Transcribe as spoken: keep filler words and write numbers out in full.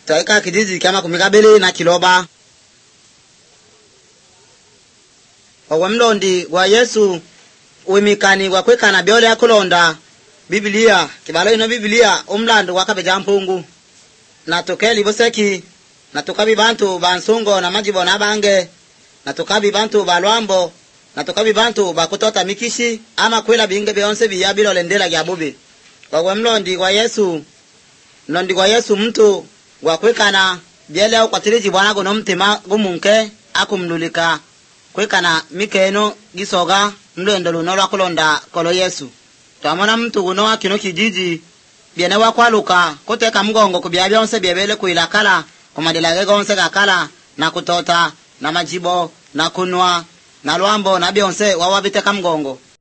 taika kijiji kama kumikabili na kiloba. Wawamlondi wa Yesu wimikani wakwekana byole ya kulonda Biblia kibalo ino Biblia umlando wakabeja mpungu na tokeli boseki na tukabi bantu bansongo na majibo na bange na tukabi bantu balwambo na tukabi bantu bakutota mikishi ama kwela binge beyonse biyabilo lendela ya bubi. Wawamlondi wa Yesu nondi wa Yesu mtu wakwekana byele au kwatiriji bwana gono mtima gumunke akumlulika kwekana mikeno gisoga mlendo lunolwa kulonda kolo Yesu. Tamona mtu gunoa kino kijiji biene wakwaluka kuteka mgongo kubya byonse byebele kuilakala kumadilage gonse gakala na kutota na majibo na kunwa na lwambo na byonse wawabiteka mgongo.